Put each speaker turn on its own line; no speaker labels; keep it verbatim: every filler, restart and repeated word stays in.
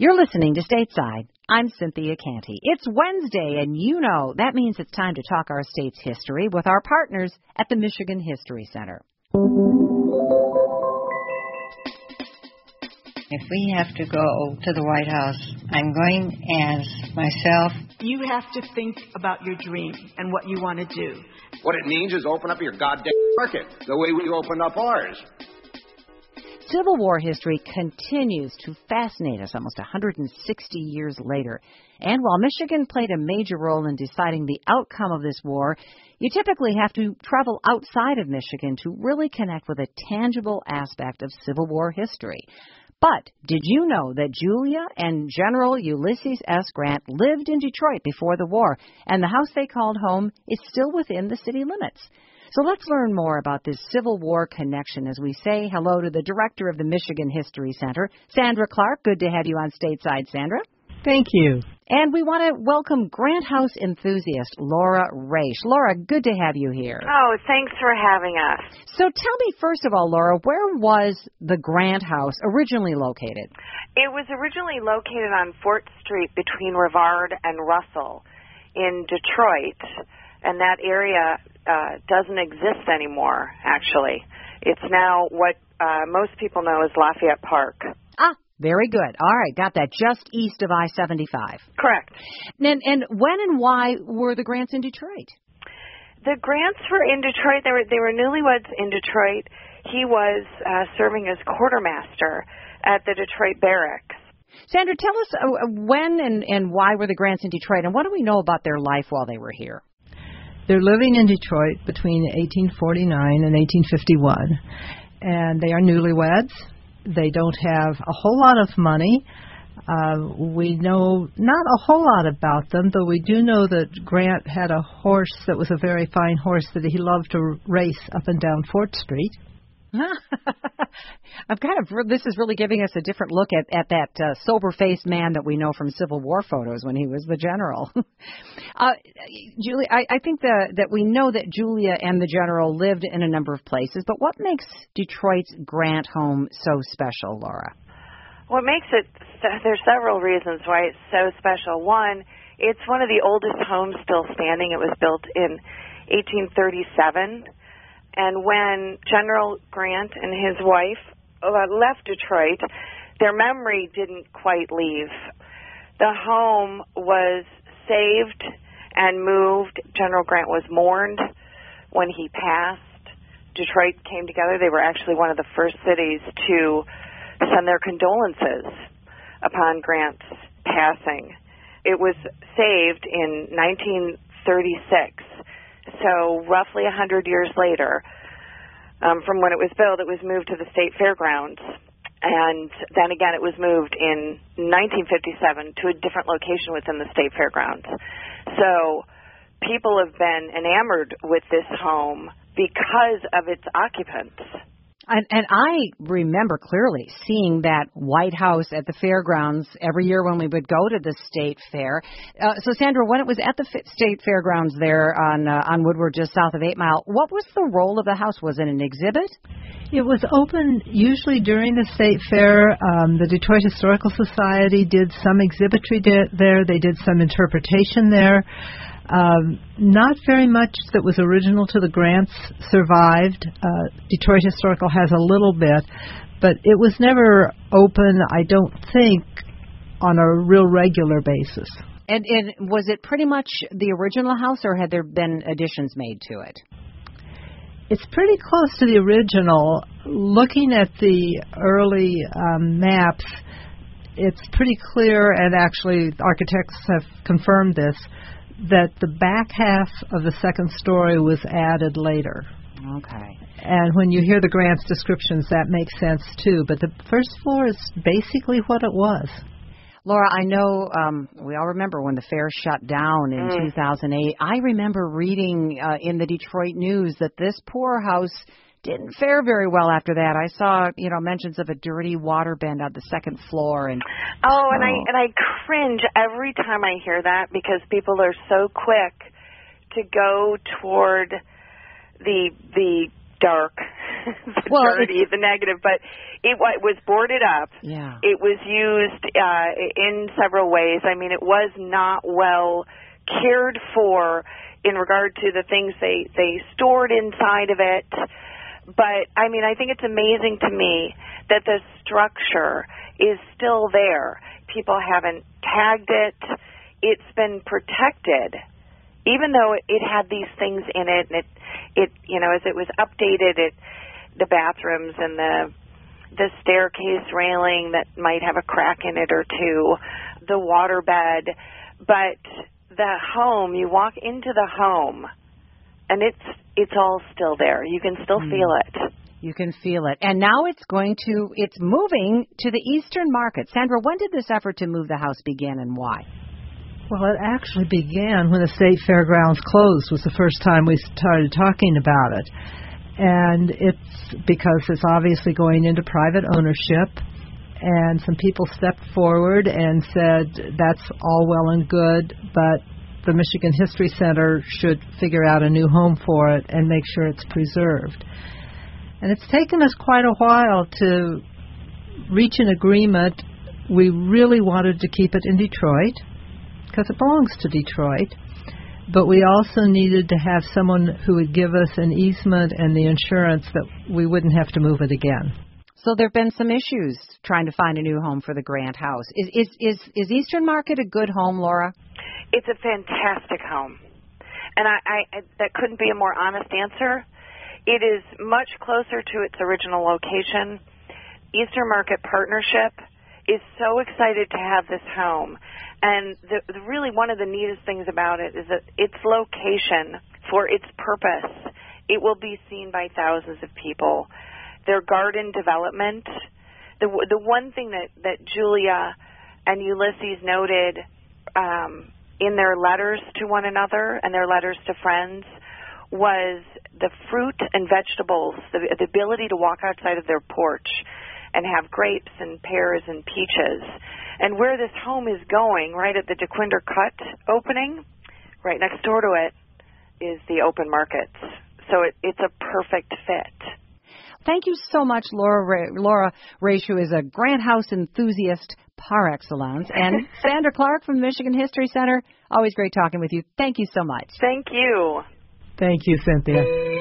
You're listening to Stateside. I'm Cynthia Canty. It's Wednesday, and you know that means it's time to talk our state's history with our partners at the Michigan History Center.
If we have to go to the White House, I'm going as myself.
You have to think about your dream and what you want to do.
What it means is open up your goddamn market, the way we opened up ours.
Civil War history continues to fascinate us almost one hundred sixty years later. And while Michigan played a major role in deciding the outcome of this war, you typically have to travel outside of Michigan to really connect with a tangible aspect of Civil War history. But did you know that Julia and General Ulysses S. Grant lived in Detroit before the war, and the house they called home is still within the city limits? So let's learn more about this Civil War connection as we say hello to the director of the Michigan History Center, Sandra Clark. Good to have you on Stateside, Sandra.
Thank you.
And we want to welcome Grant House enthusiast Laura Raish. Laura, good to have you here.
Oh, thanks for having us.
So tell me, first of all, Laura, where was the Grant House originally located?
It was originally located on Fort Street between Rivard and Russell in Detroit, and that area uh, doesn't exist anymore, actually. It's now what uh, most people know as Lafayette Park.
Ah. Very good. All right, got that. Just east of I seventy-five.
Correct.
And, and when and why were the Grants in Detroit?
The Grants were in Detroit. They were, they were newlyweds in Detroit. He was uh, serving as quartermaster at the Detroit Barracks.
Sandra, tell us uh, when and, and why were the Grants in Detroit, and what do we know about their life while they were here?
They're living in Detroit between eighteen forty-nine and eighteen fifty-one, and they are newlyweds. They don't have a whole lot of money. Uh, we know not a whole lot about them, though we do know that Grant had a horse that was a very fine horse that he loved to race up and down Fort Street.
I'm kind of, this is really giving us a different look at, at that uh, sober-faced man that we know from Civil War photos when he was the general. uh, Julia, I, I think the, that we know that Julia and the general lived in a number of places, but what makes Detroit's Grant home so special, Laura?
What makes it, there's several reasons why it's so special. One, it's one of the oldest homes still standing. It was built in eighteen thirty-seven. And when General Grant and his wife left Detroit, their memory didn't quite leave. The home was saved and moved. General Grant was mourned when he passed. Detroit came together. They were actually one of the first cities to send their condolences upon Grant's passing. It was saved in nineteen thirty-six. So roughly one hundred years later, um, from when it was built, it was moved to the State Fairgrounds. And then again, it was moved in nineteen fifty-seven to a different location within the State Fairgrounds. So people have been enamored with this home because of its occupants.
And, and I remember clearly seeing that White House at the fairgrounds every year when we would go to the state fair. Uh, so, Sandra, when it was at the f- state fairgrounds there on uh, on Woodward, just south of Eight Mile, what was the role of the house? Was it an exhibit?
It was open usually during the state fair. Um, the Detroit Historical Society did some exhibitry de- there. They did some interpretation there. Um, not very much that was original to the Grants survived. Uh, Detroit Historical has a little bit, but it was never open, I don't think, on a real regular basis.
And, and was it pretty much the original house, or had there been additions made to it?
It's pretty close to the original. Looking at the early um, maps, it's pretty clear, and actually architects have confirmed this, that the back half of the second story was added later.
Okay.
And when you hear the Grants descriptions, that makes sense, too. But the first floor is basically what it was.
Laura, I know um, we all remember when the fair shut down in
mm.
two thousand eight. I remember reading uh, in the Detroit News that this poor house didn't fare very well after that. I saw, you know, mentions of a dirty water bend on the second floor. And
oh, and oh. I and I cringe every time I hear that because people are so quick to go toward the the dark the
well,
dirty, the negative, but it, it was boarded up.
Yeah.
It was used uh, in several ways. I mean, it was not well cared for in regard to the things they, they stored inside of it. But, I mean, I think it's amazing to me that the structure is still there. People haven't tagged it. It's been protected, even though it, it had these things in it. And it, it, you know, as it was updated, it, the bathrooms and the the staircase railing that might have a crack in it or two, the water bed. But the home, you walk into the home, and it's it's all still there. You can still mm. feel it.
You can feel it. And now it's going to, it's moving to the Eastern Market. Sandra, when did this effort to move the house begin and why?
Well, it actually began when the State Fairgrounds closed, was the first time we started talking about it. And it's because it's obviously going into private ownership, and some people stepped forward and said that's all well and good, but the Michigan History Center should figure out a new home for it and make sure it's preserved. And it's taken us quite a while to reach an agreement. We really wanted to keep it in Detroit because it belongs to Detroit, but we also needed to have someone who would give us an easement and the insurance that we wouldn't have to move it again.
So there have been some issues trying to find a new home for the Grant house. Is is is, is Eastern Market a good home, Laura?
It's a fantastic home, and I, I that couldn't be a more honest answer. It is much closer to its original location. Eastern Market Partnership is so excited to have this home. And the, the really one of the neatest things about it is that its location, for its purpose, it will be seen by thousands of people. Their garden development, the the one thing that, that Julia and Ulysses noted um, in their letters to one another and their letters to friends was the fruit and vegetables, the, the ability to walk outside of their porch and have grapes and pears and peaches. And where this home is going, right at the DeQuinder Cut opening, right next door to it is the open markets. So it, it's a perfect fit.
Thank you so much, Laura. Ra- Laura Raichou is a Grant House enthusiast par excellence. And Sandra Clark from the Michigan History Center, always great talking with you. Thank you so much.
Thank you.
Thank you, Cynthia.